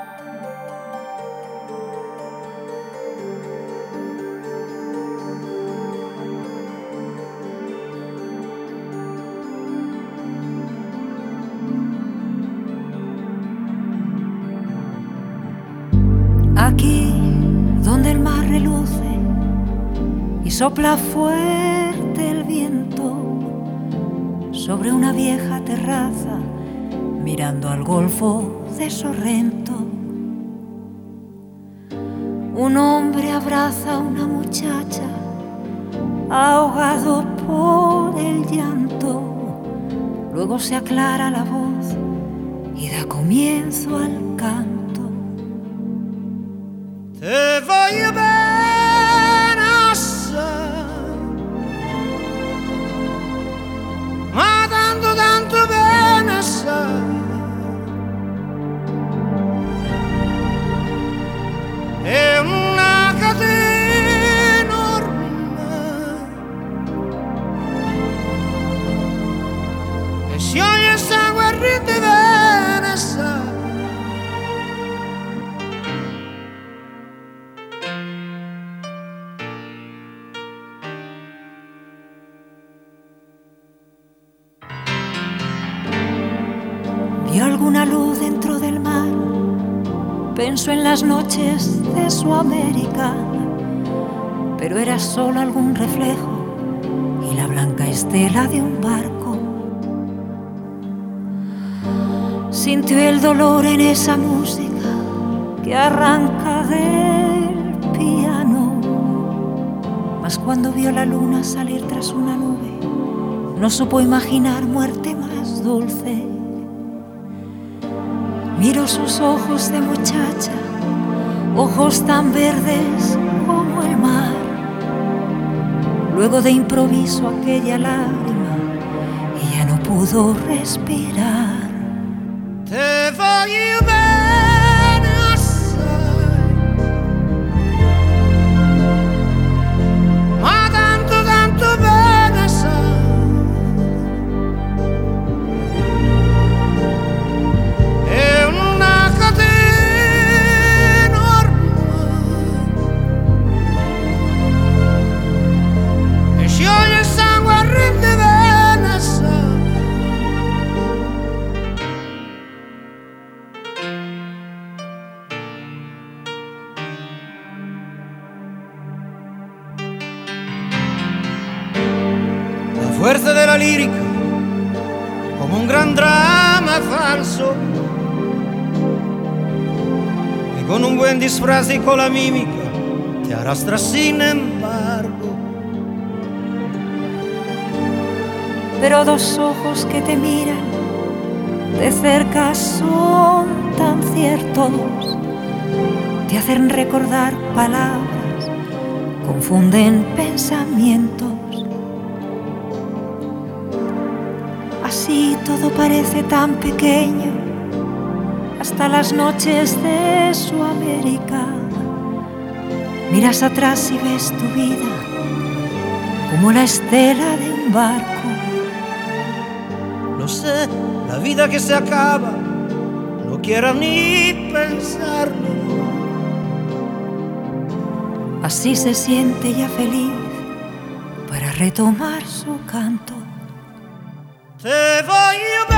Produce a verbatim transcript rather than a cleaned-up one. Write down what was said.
Aquí donde el mar reluce y sopla fuerte el viento sobre una vieja terraza mirando al golfo de Sorrento, un hombre abraza a una muchacha ahogado por el llanto. Luego se aclara la voz y da comienzo al canto. Te voglio bene assai, ma tanto tanto bene assai. È una catena ormai e scioglie il sangue e rende bene assai. Vio alguna luz dentro del mar, pensó en las noches de su América, pero era solo algún reflejo y la blanca estela de un barco. Sintió el dolor en esa música que arranca del piano, mas cuando vio la luna salir tras una nube, no supo imaginar muerte más dulce. Miró sus ojos de muchacha, ojos tan verdes como el mar. Luego de improviso aquella lágrima y ya no pudo respirar. Te voglio bene assai, ma tanto tanto bene assai. È una catena ormai e scioglie il sangue e rende bene assai. La fuerza de la lírica, como un gran drama falso, que con un buen disfraz y con la mímica te arrastra sin embargo. Pero dos ojos que te miran de cerca son tan ciertos, te hacen recordar palabras, confunden pensamientos. Así todo parece tan pequeño, hasta las noches de su América. Miras atrás y ves tu vida como la estela de un barco. Lo sé, la vida que se acaba, no quiero ni pensarlo. Así se siente ya feliz para retomar su canto. Te voglio bene